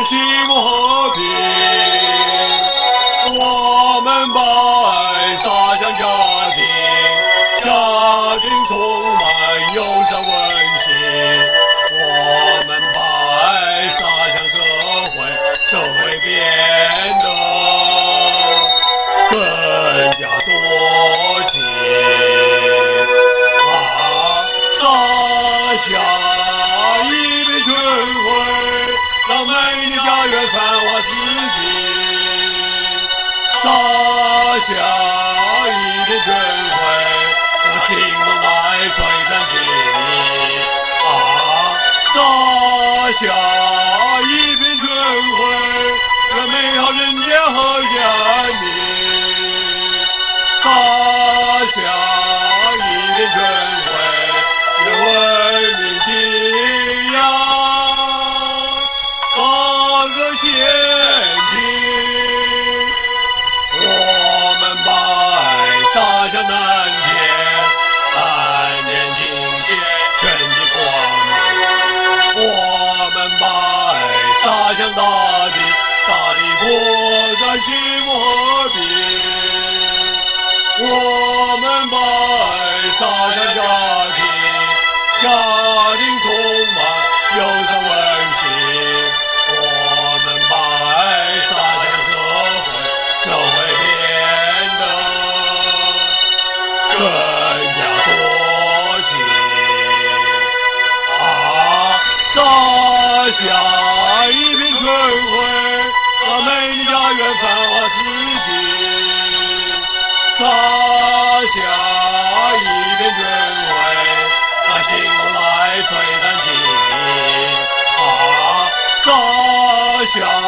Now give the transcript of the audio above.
幸福和平。我们把爱洒向家庭，家庭充满友善温馨。我们把爱洒向社会，社会变得更加多情。洒下一片春晖，让美丽家园繁华四季。洒下一片春晖，让心中的爱璀璨起。洒下一片春晖，让美好人间和家庭。洒下一片春晖，让文明信仰大个前进。我们把爱洒向南天，蓝天尽显全地光明。我们把爱洒向大地，大地扩展幸福和平。我们把爱洒向家庭，家庭充满友善温馨。我们把爱洒向社会，社会变得更加多情。洒下一片春晖，让美丽家园繁华四季。洒下一片春晖，让心中的爱璀璨起。洒下